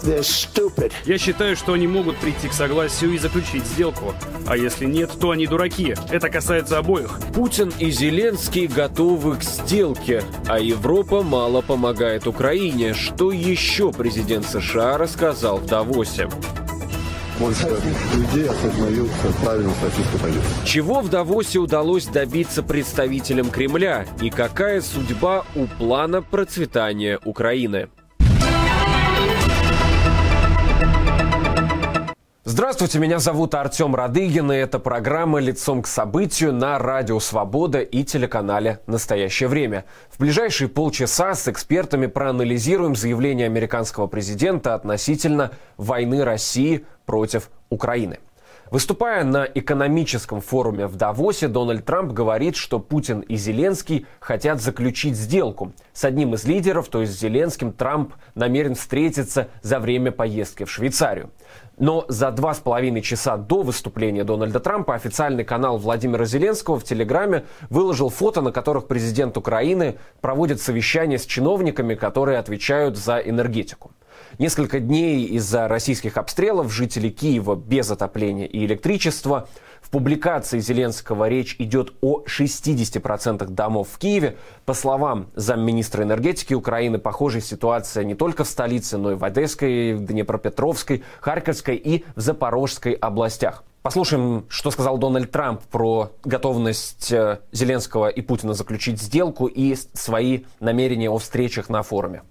Я считаю, что они могут прийти к согласию и заключить сделку. А если нет, то они дураки. Это касается обоих. Путин и Зеленский готовы к сделке, а Европа мало помогает Украине. Что еще президент США рассказал в Давосе? Больше людей осознают правильность российской позиции. Чего в Давосе удалось добиться представителям Кремля и какая судьба у плана процветания Украины? Здравствуйте, меня зовут Артем Радыгин, и это программа «Лицом к событию» на Радио Свобода и телеканале «Настоящее время». В ближайшие полчаса с экспертами проанализируем заявление американского президента относительно войны России против Украины. Выступая на экономическом форуме в Давосе, Дональд Трамп говорит, что Путин и Зеленский хотят заключить сделку. С одним из лидеров, то есть Зеленским, Трамп намерен встретиться за время поездки в Швейцарию. Но за 2,5 часа до выступления Дональда Трампа официальный канал Владимира Зеленского в Телеграме выложил фото, на которых президент Украины проводит совещание с чиновниками, которые отвечают за энергетику. Несколько дней из-за российских обстрелов жители Киева без отопления и электричества. В публикации Зеленского речь идет о 60% домов в Киеве. По словам замминистра энергетики Украины, похожая ситуация не только в столице, но и в Одесской, Днепропетровской, Харьковской и в Запорожской областях. Послушаем, что сказал Дональд Трамп про готовность Зеленского и Путина заключить сделку и свои намерения о встречах на форуме.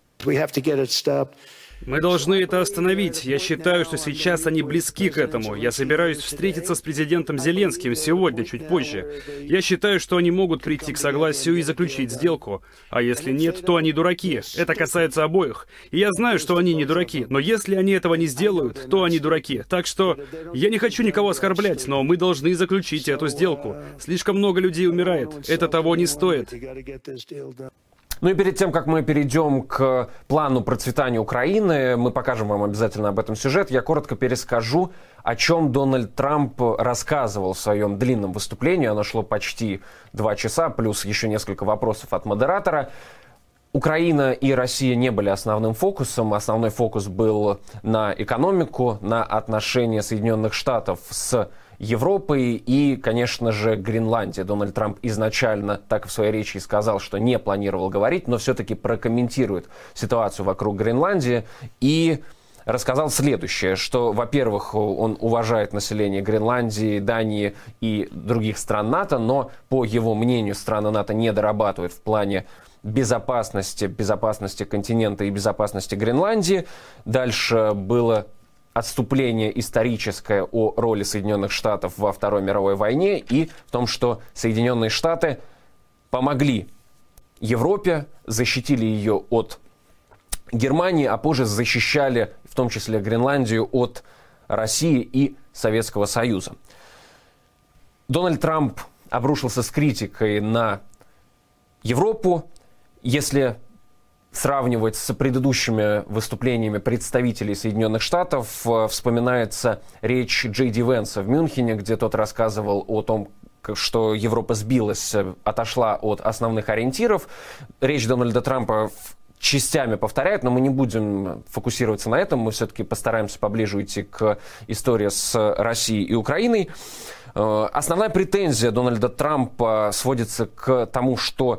Мы должны это остановить. Я считаю, что сейчас они близки к этому. Я собираюсь встретиться с президентом Зеленским сегодня, чуть позже. Я считаю, что они могут прийти к согласию и заключить сделку. А если нет, то они дураки. Это касается обоих. И я знаю, что они не дураки. Но если они этого не сделают, то они дураки. Так что я не хочу никого оскорблять, но мы должны заключить эту сделку. Слишком много людей умирает. Это того не стоит. Ну и перед тем, как мы перейдем к плану процветания Украины, мы покажем вам обязательно об этом сюжет, я коротко перескажу, о чем Дональд Трамп рассказывал в своем длинном выступлении. Оно шло почти 2 часа, плюс еще несколько вопросов от модератора. Украина и Россия не были основным фокусом. Основной фокус был на экономику, на отношения Соединенных Штатов с Европой и, конечно же, Гренландия. Дональд Трамп изначально так в своей речи и сказал, что не планировал говорить, но все-таки прокомментирует ситуацию вокруг Гренландии и рассказал следующее, что, во-первых, он уважает население Гренландии, Дании и других стран НАТО, но, по его мнению, страны НАТО не дорабатывают в плане безопасности континента и безопасности Гренландии. Дальше было отступление историческое о роли Соединенных Штатов во Второй мировой войне и в том, что Соединенные Штаты помогли Европе, защитили ее от Германии, а позже защищали в том числе Гренландию от России и Советского Союза. Дональд Трамп обрушился с критикой на Европу. Если сравнивать с предыдущими выступлениями представителей Соединенных Штатов, вспоминается речь Джей Ди Венса в Мюнхене, где тот рассказывал о том, что Европа сбилась, отошла от основных ориентиров. Речь Дональда Трампа частями повторяет, но мы не будем фокусироваться на этом. Мы все-таки постараемся поближе уйти к истории с Россией и Украиной. Основная претензия Дональда Трампа сводится к тому, что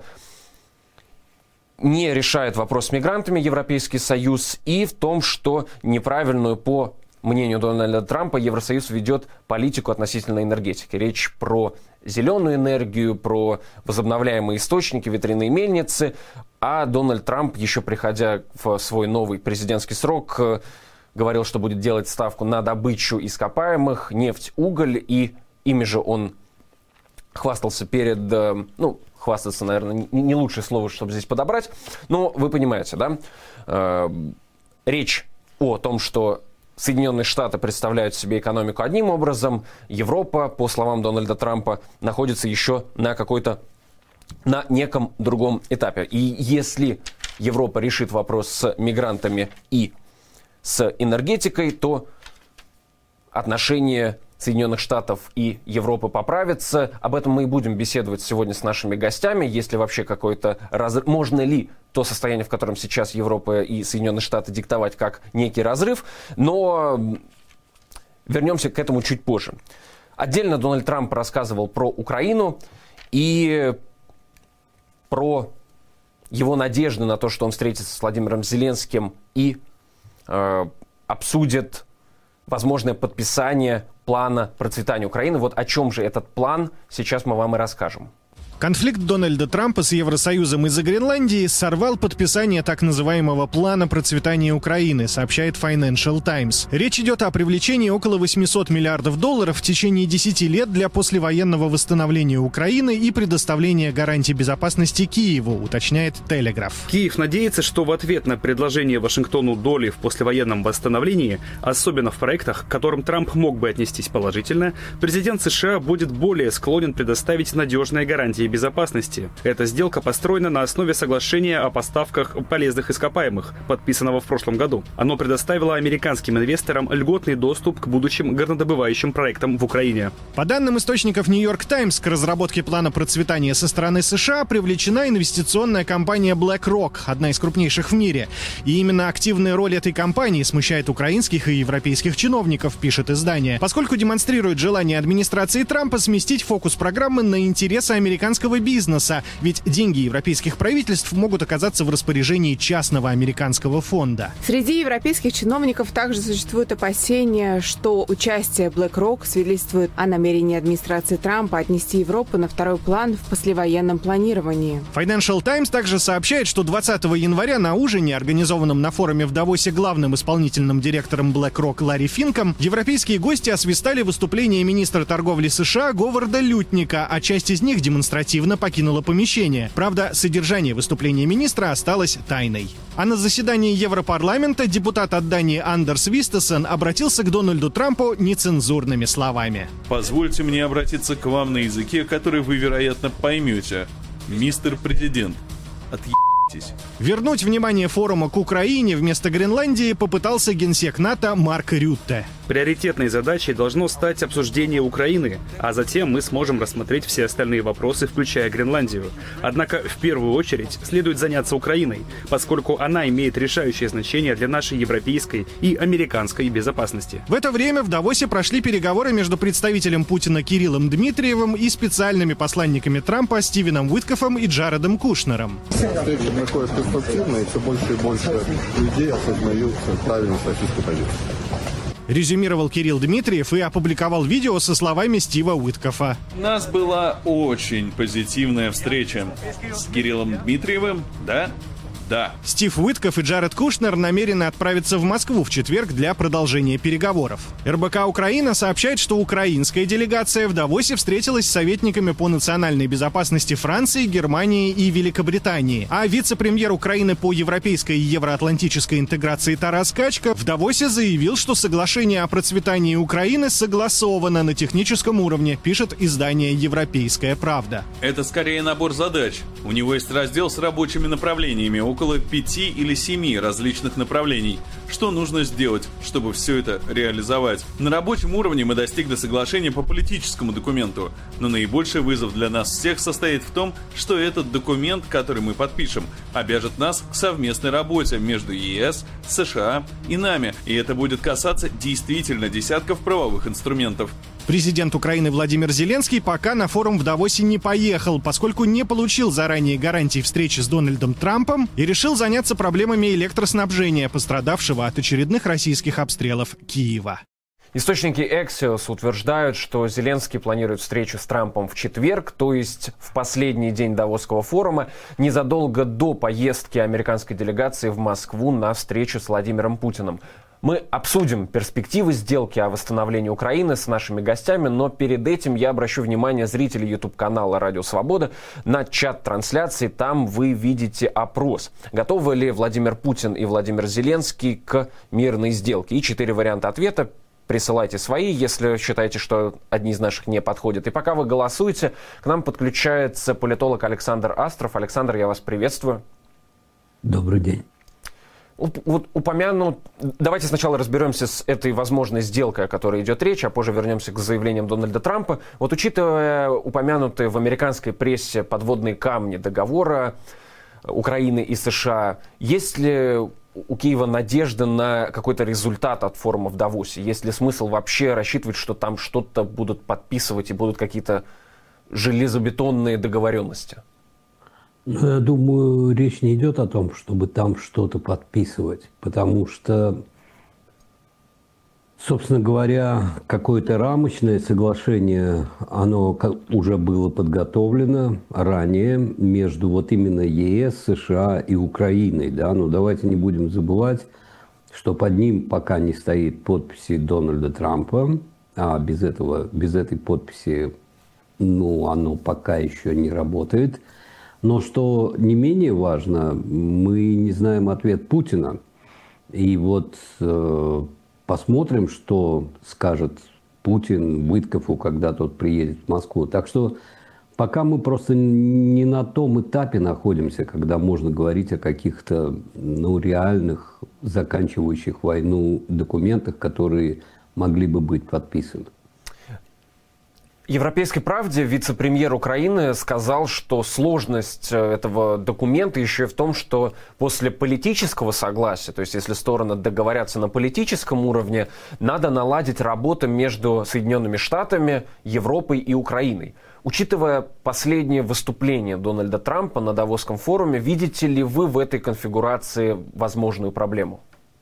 не решает вопрос с мигрантами Европейский Союз, и в том, что неправильную, по мнению Дональда Трампа, Евросоюз ведет политику относительно энергетики. Речь про зеленую энергию, про возобновляемые источники, ветряные мельницы. А Дональд Трамп, еще приходя в свой новый президентский срок, говорил, что будет делать ставку на добычу ископаемых, нефть, уголь, и ими же он хвастался перед, хвастаться, наверное, не лучшее слово, чтобы здесь подобрать, но вы понимаете, да? Речь о том, что Соединенные Штаты представляют себе экономику одним образом, Европа, по словам Дональда Трампа, находится еще на неком другом этапе. И если Европа решит вопрос с мигрантами и с энергетикой, то отношения Соединенных Штатов и Европы поправится. Об этом мы и будем беседовать сегодня с нашими гостями. Есть ли вообще какой-то разрыв? Можно ли то состояние, в котором сейчас Европа и Соединенные Штаты, диктовать как некий разрыв? Но вернемся к этому чуть позже. Отдельно Дональд Трамп рассказывал про Украину и про его надежды на то, что он встретится с Владимиром Зеленским и обсудит возможное подписание плана процветания Украины. Вот о чем же этот план, сейчас мы вам и расскажем. Конфликт Дональда Трампа с Евросоюзом из-за Гренландии сорвал подписание так называемого плана процветания Украины, сообщает Financial Times. Речь идет о привлечении около $800 миллиардов в течение 10 лет для послевоенного восстановления Украины и предоставления гарантий безопасности Киеву, уточняет Телеграф. Киев надеется, что в ответ на предложение Вашингтону доли в послевоенном восстановлении, особенно в проектах, к которым Трамп мог бы отнестись положительно, президент США будет более склонен предоставить надежные гарантии безопасности. Эта сделка построена на основе соглашения о поставках полезных ископаемых, подписанного в прошлом году. Оно предоставило американским инвесторам льготный доступ к будущим горнодобывающим проектам в Украине. По данным источников New York Times, к разработке плана процветания со стороны США привлечена инвестиционная компания BlackRock, одна из крупнейших в мире. И именно активная роль этой компании смущает украинских и европейских чиновников, пишет издание, поскольку демонстрирует желание администрации Трампа сместить фокус программы на интересы американского бизнеса, ведь деньги европейских правительств могут оказаться в распоряжении частного американского фонда. Среди европейских чиновников также существует опасение, что участие BlackRock свидетельствует о намерении администрации Трампа отнести Европу на второй план в послевоенном планировании. Financial Times также сообщает, что 20 января на ужине, организованном на форуме в Давосе главным исполнительным директором BlackRock Ларри Финком, европейские гости освистали выступление министра торговли США Говарда Лютника, а часть из них демонстративно покинула помещение. Правда, содержание выступления министра осталось тайной. А на заседании Европарламента депутат от Дании Андерс Вистесен обратился к Дональду Трампу нецензурными словами. Позвольте мне обратиться к вам на языке, который вы, вероятно, поймете. Мистер Президент, отъебитесь. Вернуть внимание форума к Украине вместо Гренландии попытался генсек НАТО Марк Рютте. Приоритетной задачей должно стать обсуждение Украины, а затем мы сможем рассмотреть все остальные вопросы, включая Гренландию. Однако в первую очередь следует заняться Украиной, поскольку она имеет решающее значение для нашей европейской и американской безопасности. В это время в Давосе прошли переговоры между представителем Путина Кириллом Дмитриевым и специальными посланниками Трампа Стивеном Уиткофом и Джаредом Кушнером. Встреча проходит конструктивно, и все больше и больше людей осознают правильность российской позиции. Резюмировал Кирилл Дмитриев и опубликовал видео со словами Стива Уиткофа. У нас была очень позитивная встреча с Кириллом Дмитриевым, да? Да. Стив Уиткоф и Джаред Кушнер намерены отправиться в Москву в четверг для продолжения переговоров. РБК Украина сообщает, что украинская делегация в Давосе встретилась с советниками по национальной безопасности Франции, Германии и Великобритании. А вице-премьер Украины по европейской и евроатлантической интеграции Тарас Качка в Давосе заявил, что соглашение о процветании Украины согласовано на техническом уровне, пишет издание «Европейская правда». Это скорее набор задач. У него есть раздел с рабочими направлениями, около 5 или 7 различных направлений. Что нужно сделать, чтобы все это реализовать? На рабочем уровне мы достигли соглашения по политическому документу, но наибольший вызов для нас всех состоит в том, что этот документ, который мы подпишем, обяжет нас к совместной работе между ЕС, США и нами, и это будет касаться действительно десятков правовых инструментов. Президент Украины Владимир Зеленский пока на форум в Давосе не поехал, поскольку не получил заранее гарантий встречи с Дональдом Трампом и решил заняться проблемами электроснабжения, пострадавшего от очередных российских обстрелов Киева. Источники Axios утверждают, что Зеленский планирует встречу с Трампом в четверг, то есть в последний день Давосского форума, незадолго до поездки американской делегации в Москву на встречу с Владимиром Путиным. Мы обсудим перспективы сделки о восстановлении Украины с нашими гостями, но перед этим я обращу внимание зрителей YouTube-канала «Радио Свобода» на чат трансляции. Там вы видите опрос. Готовы ли Владимир Путин и Владимир Зеленский к мирной сделке? И 4 варианта ответа. Присылайте свои, если считаете, что одни из наших не подходят. И пока вы голосуете, к нам подключается политолог Александр Астров. Александр, я вас приветствую. Добрый день. вот упомянут... Давайте сначала разберемся с этой возможной сделкой, о которой идет речь, а позже вернемся к заявлениям Дональда Трампа. Вот учитывая упомянутые в американской прессе подводные камни договора Украины и США, есть ли у Киева надежда на какой-то результат от форума в Давосе? Есть ли смысл вообще рассчитывать, что там что-то будут подписывать и будут какие-то железобетонные договоренности? Я думаю, речь не идет о том, чтобы там что-то подписывать, потому что, собственно говоря, какое-то рамочное соглашение, оно уже было подготовлено ранее между вот именно ЕС, США и Украиной. Да? Но давайте не будем забывать, что под ним пока не стоит подписи Дональда Трампа, а без этой подписи, оно пока еще не работает. Но что не менее важно, мы не знаем ответ Путина. И вот посмотрим, что скажет Путин Виткофу, когда тот приедет в Москву. Так что пока мы просто не на том этапе находимся, когда можно говорить о каких-то реальных, заканчивающих войну документах, которые могли бы быть подписаны. «Европейской правде» вице-премьер Украины сказал, что сложность этого документа еще и в том, что после политического согласия, то есть если стороны договорятся на политическом уровне, надо наладить работу между Соединенными Штатами, Европой и Украиной. Учитывая последнее выступление Дональда Трампа на Давосском форуме, видите ли вы в этой конфигурации возможную проблему?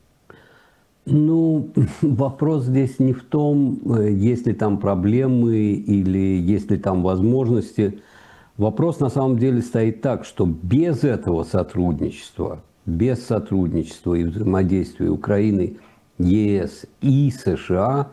Вопрос здесь не в том, есть ли там проблемы или есть ли там возможности. Вопрос на самом деле стоит так, что без этого сотрудничества, без сотрудничества и взаимодействия Украины, ЕС и США,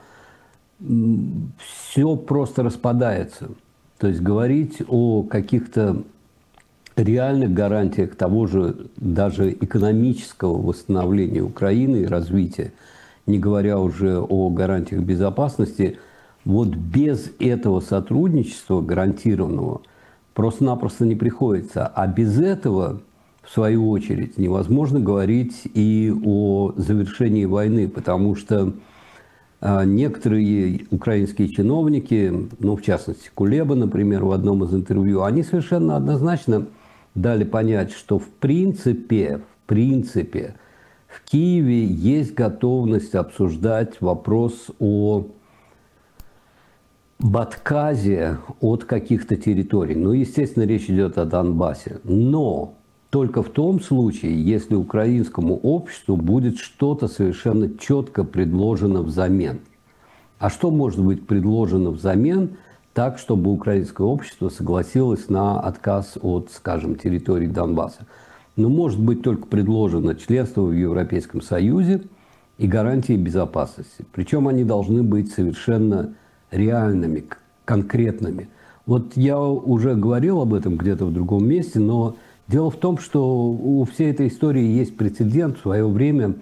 все просто распадается. То есть говорить о каких-то реальных гарантиях того же даже экономического восстановления Украины и развития, не говоря уже о гарантиях безопасности, вот без этого сотрудничества гарантированного просто-напросто не приходится. А без этого, в свою очередь, невозможно говорить и о завершении войны, потому что некоторые украинские чиновники, в частности Кулеба, например, в одном из интервью, они совершенно однозначно дали понять, что в принципе, в Киеве есть готовность обсуждать вопрос об отказе от каких-то территорий. Естественно, речь идет о Донбассе. Но только в том случае, если украинскому обществу будет что-то совершенно четко предложено взамен. А что может быть предложено взамен так, чтобы украинское общество согласилось на отказ от, скажем, территории Донбасса? Может быть только предложено членство в Европейском Союзе и гарантии безопасности. Причем они должны быть совершенно реальными, конкретными. Вот я уже говорил об этом где-то в другом месте, но дело в том, что у всей этой истории есть прецедент. В свое время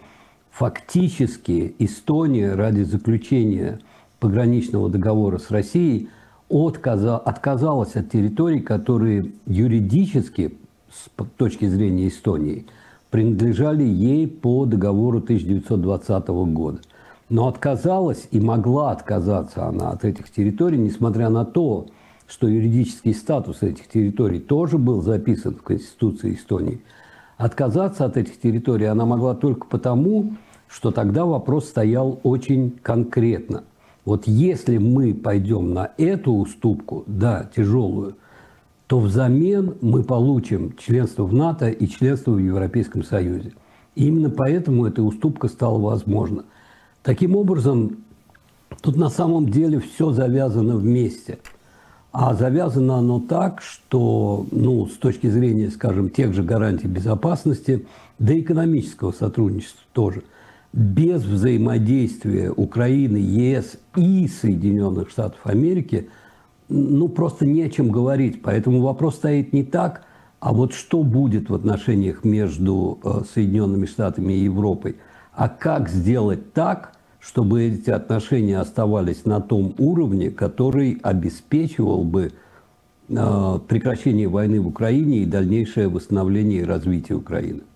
фактически Эстония ради заключения пограничного договора с Россией отказалась от территорий, которые юридически, с точки зрения Эстонии, принадлежали ей по договору 1920 года. Но отказалась и могла отказаться она от этих территорий, несмотря на то, что юридический статус этих территорий тоже был записан в Конституции Эстонии. Отказаться от этих территорий она могла только потому, что тогда вопрос стоял очень конкретно. Вот если мы пойдем на эту уступку, да, тяжелую, то взамен мы получим членство в НАТО и членство в Европейском Союзе. И именно поэтому эта уступка стала возможна. Таким образом, тут на самом деле все завязано вместе. А завязано оно так, что, с точки зрения, скажем, тех же гарантий безопасности, да и экономического сотрудничества тоже, без взаимодействия Украины, ЕС и Соединенных Штатов Америки, просто не о чем говорить. Поэтому вопрос стоит не так, а вот что будет в отношениях между Соединенными Штатами и Европой, а как сделать так, чтобы эти отношения оставались на том уровне, который обеспечивал бы прекращение войны в Украине и дальнейшее восстановление и развитие Украины.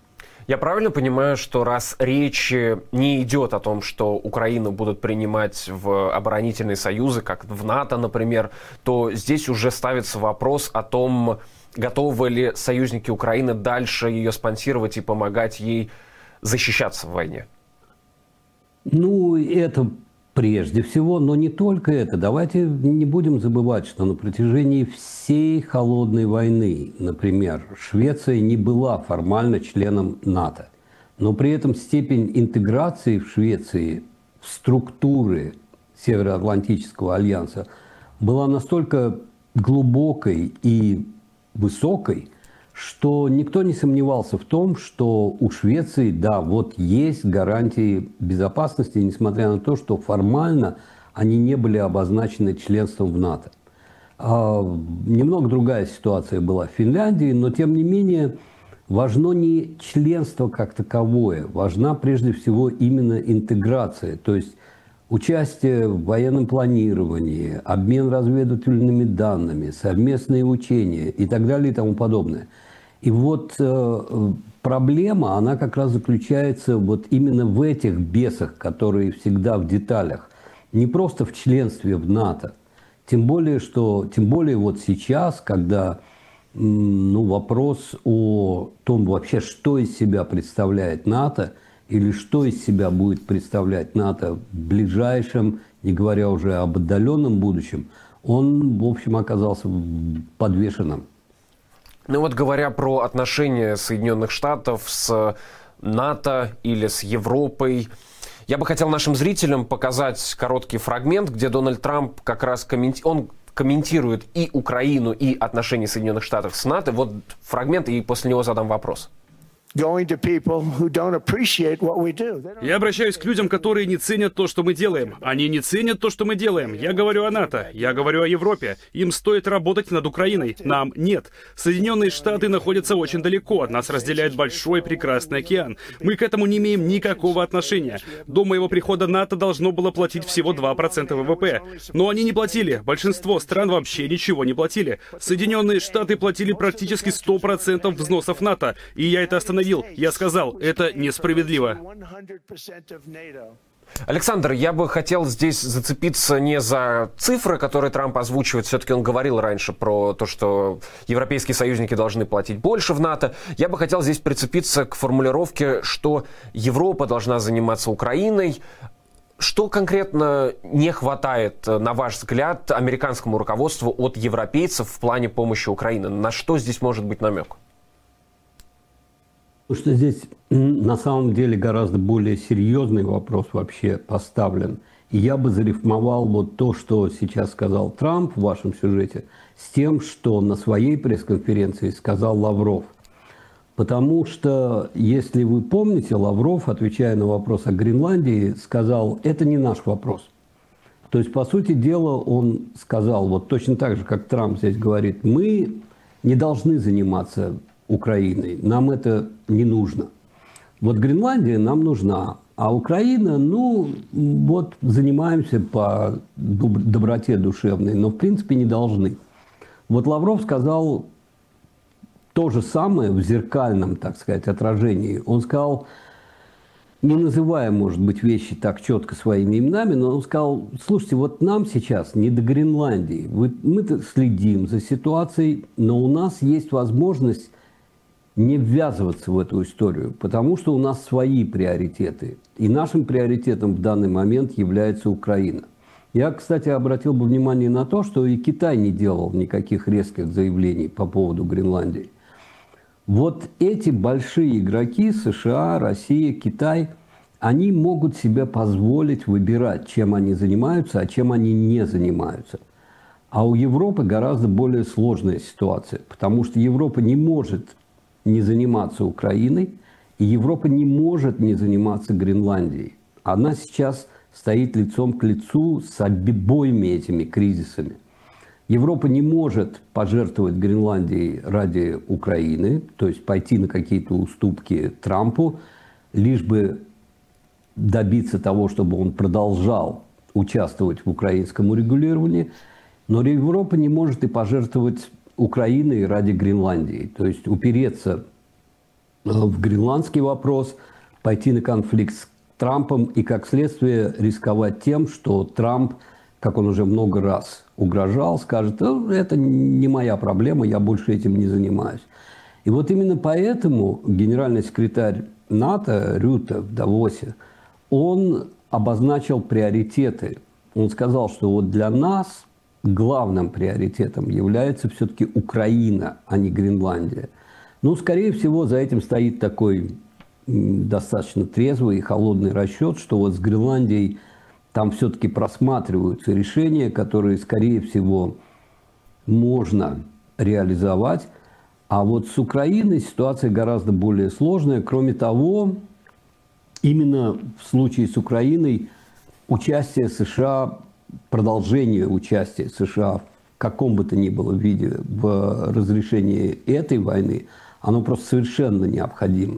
Я правильно понимаю, что раз речь не идет о том, что Украину будут принимать в оборонительные союзы, как в НАТО, например, то здесь уже ставится вопрос о том, готовы ли союзники Украины дальше ее спонсировать и помогать ей защищаться в войне? Ну, это прежде всего, но не только это. Давайте не будем забывать, что на протяжении всей холодной войны, например, Швеция не была формально членом НАТО. Но при этом степень интеграции в Швеции в структуры Североатлантического альянса была настолько глубокой и высокой, что никто не сомневался в том, что у Швеции, да, вот есть гарантии безопасности, несмотря на то, что формально они не были обозначены членством в НАТО. Немного другая ситуация была в Финляндии, но тем не менее важно не членство как таковое, важна прежде всего именно интеграция, то есть участие в военном планировании, обмен разведывательными данными, совместные учения и так далее и тому подобное. И вот проблема, она как раз заключается вот именно в этих бесах, которые всегда в деталях. Не просто в членстве в НАТО. Тем более вот сейчас, когда вопрос о том вообще, что из себя представляет НАТО, или что из себя будет представлять НАТО в ближайшем, не говоря уже об отдаленном будущем, он, в общем, оказался подвешенным. Ну вот говоря про отношения Соединенных Штатов с НАТО или с Европой, я бы хотел нашим зрителям показать короткий фрагмент, где Дональд Трамп как раз комментирует и Украину, и отношения Соединенных Штатов с НАТО. Вот фрагмент, и после него задам вопрос. Я обращаюсь к людям, которые не ценят то, что мы делаем. Они не ценят то, что мы делаем. Я говорю о НАТО, я говорю о Европе. Им стоит работать над Украиной. Нам нет. Соединенные Штаты находятся очень далеко. Нас разделяет большой прекрасный океан. Мы к этому не имеем никакого отношения. До моего прихода НАТО должно было платить всего 2% ВВП. Но они не платили. Большинство стран вообще ничего не платили. Соединенные Штаты платили практически 100% взносов НАТО. И я это остановил. Я сказал, это несправедливо. Александр, я бы хотел здесь зацепиться не за цифры, которые Трамп озвучивает. Все-таки он говорил раньше про то, что европейские союзники должны платить больше в НАТО. Я бы хотел здесь прицепиться к формулировке, что Европа должна заниматься Украиной. Что конкретно не хватает, на ваш взгляд, американскому руководству от европейцев в плане помощи Украине? На что здесь может быть намек? Потому что здесь на самом деле гораздо более серьезный вопрос вообще поставлен. И я бы зарифмовал вот то, что сейчас сказал Трамп в вашем сюжете, с тем, что на своей пресс-конференции сказал Лавров. Потому что, если вы помните, Лавров, отвечая на вопрос о Гренландии, сказал, это не наш вопрос. То есть, по сути дела, он сказал, вот точно так же, как Трамп здесь говорит, мы не должны заниматься Украиной. Нам это не нужно. Вот Гренландия нам нужна, а Украина, вот занимаемся по доброте душевной, но в принципе не должны. Вот Лавров сказал то же самое в зеркальном, так сказать, отражении. Он сказал, не называя, может быть, вещи так четко своими именами, но он сказал, слушайте, вот нам сейчас не до Гренландии. Мы-то следим за ситуацией, но у нас есть возможность не ввязываться в эту историю, потому что у нас свои приоритеты. И нашим приоритетом в данный момент является Украина. Я, кстати, обратил бы внимание на то, что и Китай не делал никаких резких заявлений по поводу Гренландии. Вот эти большие игроки, США, Россия, Китай, они могут себе позволить выбирать, чем они занимаются, а чем они не занимаются. А у Европы гораздо более сложная ситуация, потому что Европа не может не заниматься Украиной, и Европа не может не заниматься Гренландией. Она сейчас стоит лицом к лицу с обоими этими кризисами. Европа не может пожертвовать Гренландией ради Украины, то есть пойти на какие-то уступки Трампу, лишь бы добиться того, чтобы он продолжал участвовать в украинском урегулировании. Но Европа не может и пожертвовать Украиной ради Гренландии. То есть упереться в гренландский вопрос, пойти на конфликт с Трампом и, как следствие, рисковать тем, что Трамп, как он уже много раз угрожал, скажет: это не моя проблема, я больше этим не занимаюсь. И вот именно поэтому генеральный секретарь НАТО Рютте в Давосе, он обозначил приоритеты. Он сказал, что вот для нас главным приоритетом является все-таки Украина, а не Гренландия. Ну, скорее всего, за этим стоит такой достаточно трезвый и холодный расчет, что вот с Гренландией там все-таки просматриваются решения, которые, скорее всего, можно реализовать. А вот с Украиной ситуация гораздо более сложная. Кроме того, именно в случае с Украиной участие США, продолжение участия США в каком бы то ни было виде в разрешении этой войны, оно просто совершенно необходимо.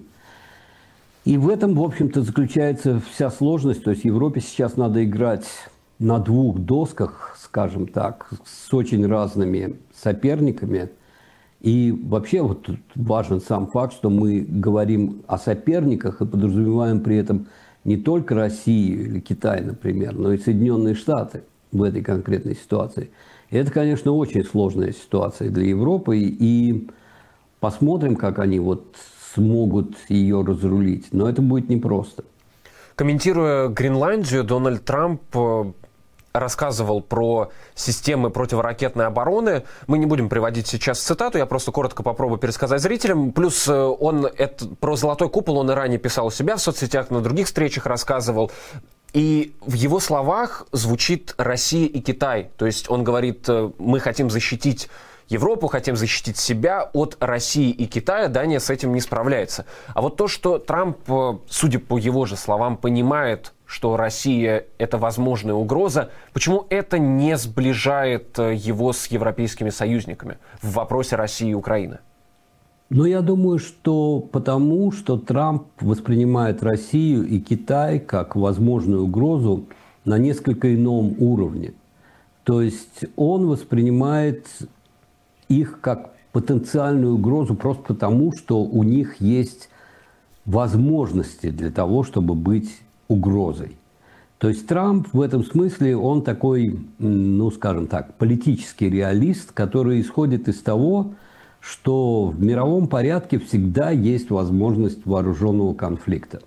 И в этом, в общем-то, заключается вся сложность. То есть Европе сейчас надо играть на двух досках, скажем так, с очень разными соперниками. И вообще вот тут важен сам факт, что мы говорим о соперниках и подразумеваем при этом не только Россию или Китай, например, но и Соединенные Штаты в этой конкретной ситуации. И это, конечно, очень сложная ситуация для Европы. И посмотрим, как они вот смогут ее разрулить. Но это будет непросто. Комментируя Гренландию, Дональд Трамп рассказывал про системы противоракетной обороны. Мы не будем приводить сейчас цитату, я просто коротко попробую пересказать зрителям. Плюс он про «Золотой купол» он и ранее писал у себя в соцсетях, на других встречах рассказывал. И в его словах звучит Россия и Китай. То есть он говорит: мы хотим защитить Европу, хотим защитить себя от России и Китая, Дания с этим не справляется. А вот то, что Трамп, судя по его же словам, понимает, что Россия – это возможная угроза, почему это не сближает его с европейскими союзниками в вопросе России и Украины? Ну, я думаю, что потому, что Трамп воспринимает Россию и Китай как возможную угрозу на несколько ином уровне. То есть он воспринимает их как потенциальную угрозу просто потому, что у них есть возможности для того, чтобы быть угрозой. То есть Трамп в этом смысле, он такой, ну, скажем так, политический реалист, который исходит из того, что в мировом порядке всегда есть возможность вооруженного конфликта.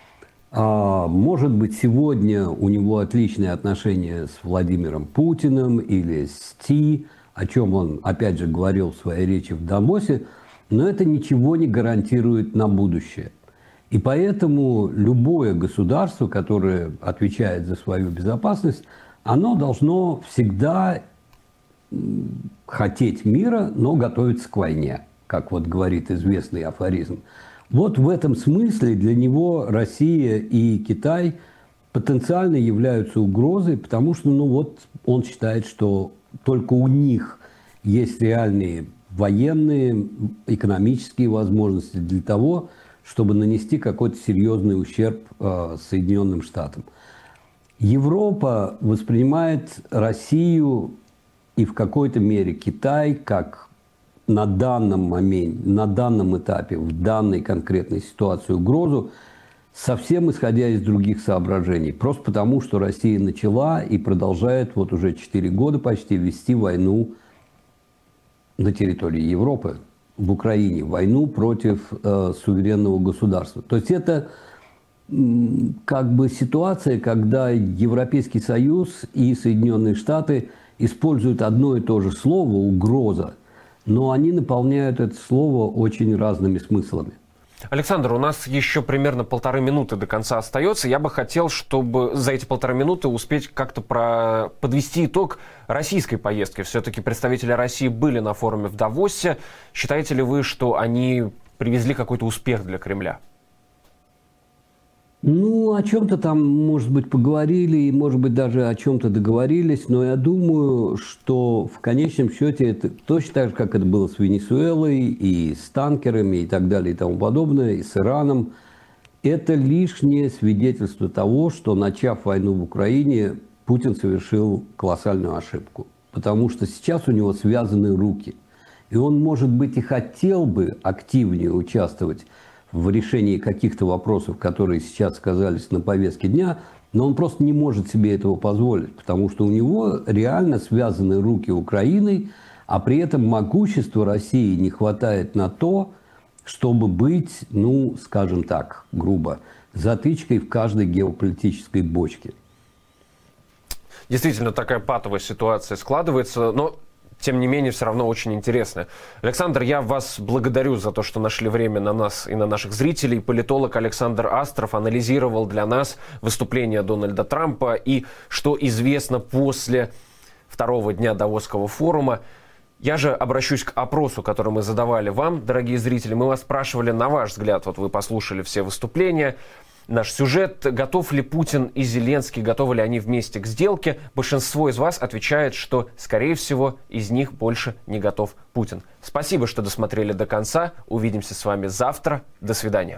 Может быть, сегодня у него отличные отношения с Владимиром Путиным или с Си, о чем он, опять же, говорил в своей речи в Давосе, но это ничего не гарантирует на будущее. И поэтому любое государство, которое отвечает за свою безопасность, оно должно всегда хотеть мира, но готовиться к войне, как вот говорит известный афоризм. Вот в этом смысле для него Россия и Китай потенциально являются угрозой, потому что, ну вот, он считает, что только у них есть реальные военные, экономические возможности для того, чтобы нанести какой-то серьезный ущерб Соединенным Штатам. Европа воспринимает Россию и в какой-то мере Китай как на данном моменте, на данном этапе, в данной конкретной ситуации угрозу, совсем исходя из других соображений. Просто потому, что Россия начала и продолжает вот уже 4 года почти вести войну на территории Европы, в Украине, войну против суверенного государства. То есть это как бы ситуация, когда Европейский Союз и Соединенные Штаты используют одно и то же слово «угроза», но они наполняют это слово очень разными смыслами. Александр, у нас еще примерно 1,5 минуты до конца остается. Я бы хотел, чтобы за эти 1,5 минуты успеть как-то подвести итог российской поездки. Все-таки представители России были на форуме в Давосе. Считаете ли вы, что они привезли какой-то успех для Кремля? Ну, о чем-то там, может быть, поговорили, и, может быть, даже о чем-то договорились, но я думаю, что в конечном счете это точно так же, как это было с Венесуэлой, и с танкерами, и так далее, и тому подобное, и с Ираном. Это лишнее свидетельство того, что, начав войну в Украине, Путин совершил колоссальную ошибку. Потому что сейчас у него связаны руки. И он, может быть, и хотел бы активнее участвовать в решении каких-то вопросов, которые сейчас оказались на повестке дня, но он просто не может себе этого позволить, потому что у него реально связаны руки Украиной, а при этом могущества России не хватает на то, чтобы быть, ну, скажем так, грубо, затычкой в каждой геополитической бочке. Действительно, такая патовая ситуация складывается, но, тем не менее, все равно очень интересная. Александр, я вас благодарю за то, что нашли время на нас и на наших зрителей. Политолог Александр Астров анализировал для нас выступление Дональда Трампа и что известно после второго дня Давосского форума. Я же обращусь к опросу, который мы задавали вам, дорогие зрители. Мы вас спрашивали, на ваш взгляд, вот вы послушали все выступления, наш сюжет, готов ли Путин и Зеленский, готовы ли они вместе к сделке. Большинство из вас отвечает, что, скорее всего, из них больше не готов Путин. Спасибо, что досмотрели до конца. Увидимся с вами завтра. До свидания.